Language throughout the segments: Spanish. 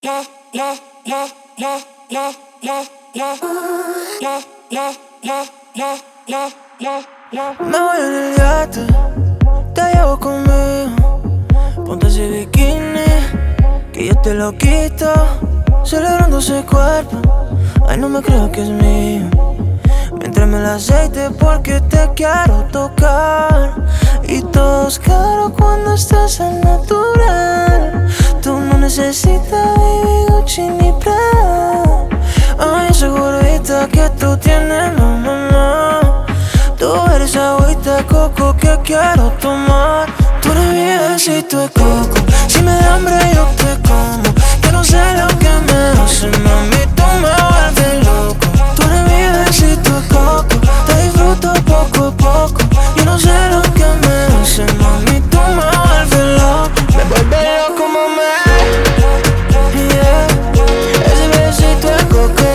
Me voy en el yate, te llevo conmigo. Ponte ese bikini, que yo te lo quito. Celebrando ese cuerpo, ay, no me creo que es mío. Miéntrame el aceite porque te quiero tocar. Y todo es caro cuando estás al natural. Tú no necesitas baby Gucci ni Prada. Ay, esa gordita que tú tienes, no, no, no. Tú eres agüita de coco que quiero tomar. Tú eres mi besito de coco. Si me da hambre yo te como. Yo no sé lo que me hace, mami, tú me vuelves loco. Tú eres mi besito de coco. Te disfruto poco a poco. Yo no sé lo que me hace, mami, tú me vuelves loco. Me vuelves loco, mami. Yeah. Ese besito de coco.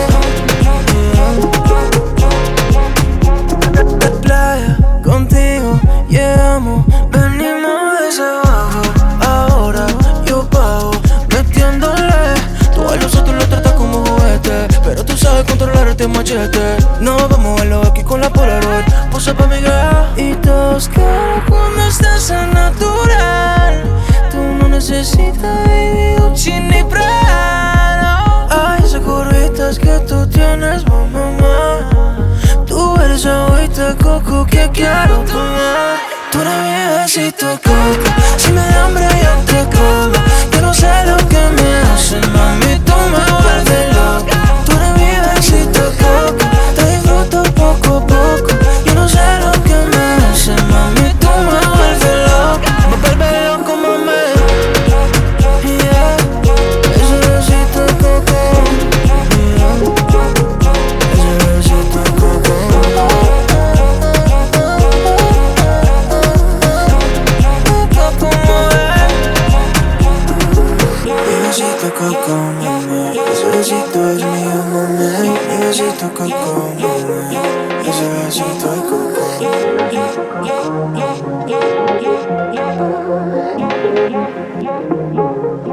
Yeah. De playa, contigo llegamos. Venimos desde abajo. Ahora yo pago, metiéndole. Tú a los otros lo tratas como juguete, pero tú sabes controlar este machete. No vamos a verlo aquí con la Polaroid. Posa pa' mi girl. Y todo es caro cuando estás al natural. Tú no necesitas baby Gucci ni Prada. Ay, esas curvitas que tú tienes, mamá. Tú eres agüita de coco que quiero tomar. Tú eres mi besito de coco. Si me da hambre yo te como. Yo no sé lo que me hace, mami, tú me vuelves loco. Tú eres mi besito de coco. Te disfruto poco a poco. Yo no sé lo que me hace, mami, tú me vuelves loco. Me vuelves loco, mami. Yeah. Ese besito de coco. Yeah. Ese besito de coco. Coco, mami, ese besito es mío, mami. Mi besito coco, mami. Ese besito de coco.